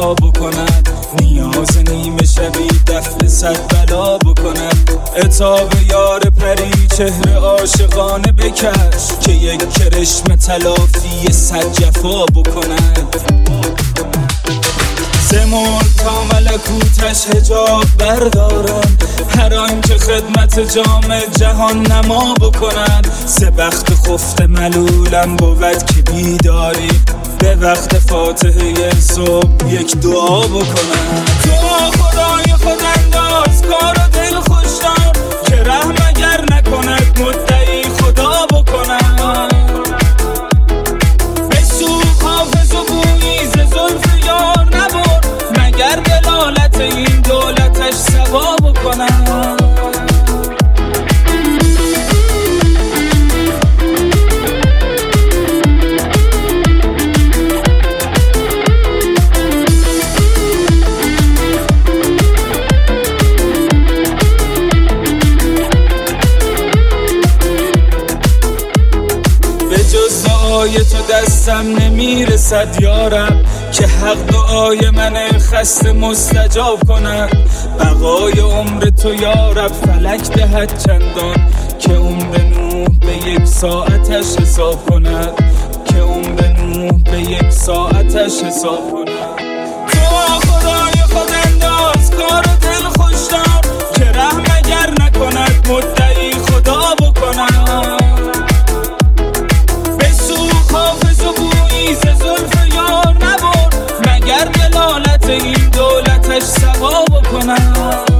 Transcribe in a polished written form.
جفا بکند، نیاز نیمه شبی دفع صد بلا بکند. عتاب یار پری چهره عاشقانه بکش، که یک کرشم تلافی صد جفا بکند. زمون تا ملکوتش حجاب بردارم، هر آن که خدمت جام جهان نما بکند. سه بخت خفته ملولم بود که بیداری، به وقت فاتحه صبح یک دعا بکنند. دعا خدای خود انداز کار و دل خوش دار، که رحم اگر نکند مدعی خدا بکنند. بسوخ حافظ و بویی ز زلف یار نبرد، مگر دلالت این دولتش سوا بکنند. دعای تو دستم نمیرسد یارب، که حق دعای من خسته مستجاب کند. بقای عمر تو یارب فلک دهد چندان، که عمر نوح به یک ساعتش حساب کند، که عمر نوح به یک ساعتش حساب کند. دعا خدای خود انداز کار و دل خوش دار، که رحم اگر نکند مدعی خدا بکند. حافظ و بویی ز زلف یار نبرد، مگر دلالت این دولتش سوا بکنند.